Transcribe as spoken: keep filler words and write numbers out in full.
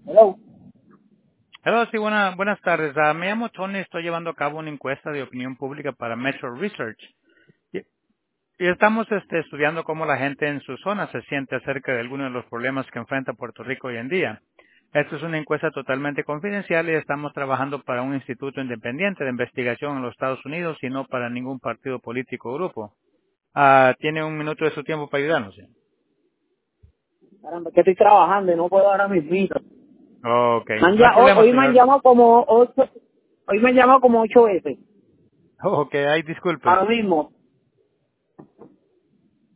Hello. Hello, sí, buena- buenas tardes. Ah, me llamo Tony, estoy llevando a cabo una encuesta de opinión pública para Metro Research. Y, y estamos este, estudiando cómo la gente en su zona se siente acerca de algunos de los problemas que enfrenta Puerto Rico hoy en día. Esta es una encuesta totalmente confidencial y estamos trabajando para un instituto independiente de investigación en los Estados Unidos y no para ningún partido político o grupo. Ah, ¿Tiene un minuto de su tiempo para ayudarnos? Sí. Caramba, es que estoy trabajando y no puedo ahora mismo. Ok, Me han no hay ya- hoy, problema, hoy me han señor. llamado como ocho, hoy me han llamado como ocho veces. Ok, ay, disculpe. Ahora mismo.